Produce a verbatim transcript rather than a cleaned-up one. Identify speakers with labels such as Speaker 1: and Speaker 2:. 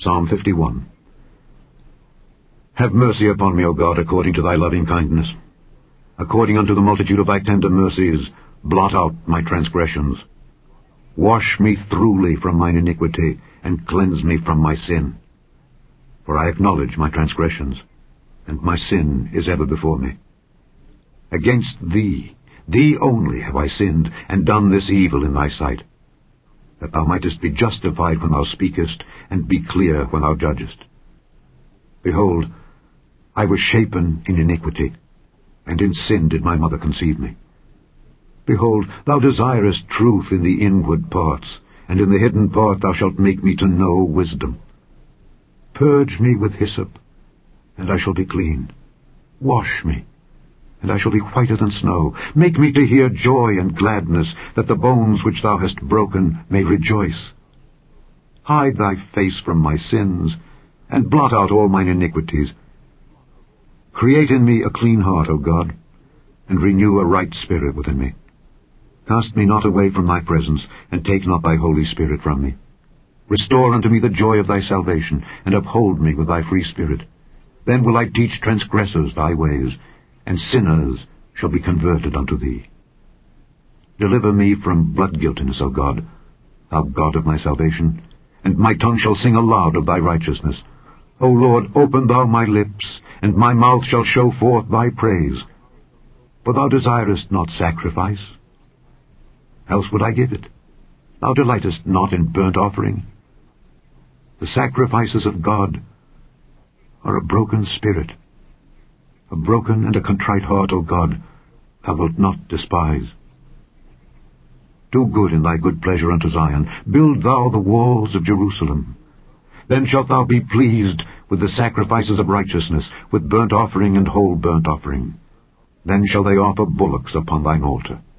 Speaker 1: Psalm fifty-one. Have mercy upon me, O God, according to thy loving kindness. According unto the multitude of thy tender mercies, blot out my transgressions. Wash me thoroughly from mine iniquity, and cleanse me from my sin. For I acknowledge my transgressions, and my sin is ever before me. Against thee, thee only have I sinned, and done this evil in thy sight, that thou mightest be justified when thou speakest, and be clear when thou judgest. Behold, I was shapen in iniquity, and in sin did my mother conceive me. Behold, thou desirest truth in the inward parts, and in the hidden part thou shalt make me to know wisdom. Purge me with hyssop, and I shall be clean. Wash me, and I shall be whiter than snow. Make me to hear joy and gladness, that the bones which thou hast broken may rejoice. Hide thy face from my sins, and blot out all mine iniquities. Create in me a clean heart, O God, and renew a right spirit within me. Cast me not away from thy presence, and take not thy Holy Spirit from me. Restore unto me the joy of thy salvation, and uphold me with thy free spirit. Then will I teach transgressors thy ways, and sinners shall be converted unto thee. Deliver me from blood guiltiness, O God, thou God of my salvation, and my tongue shall sing aloud of thy righteousness. O Lord, open thou my lips, and my mouth shall show forth thy praise. For thou desirest not sacrifice, else would I give it. Thou delightest not in burnt offering. The sacrifices of God are a broken spirit. A broken and a contrite heart, O God, thou wilt not despise. Do good in thy good pleasure unto Zion. Build thou the walls of Jerusalem. Then shalt thou be pleased with the sacrifices of righteousness, with burnt offering and whole burnt offering. Then shall they offer bullocks upon thine altar.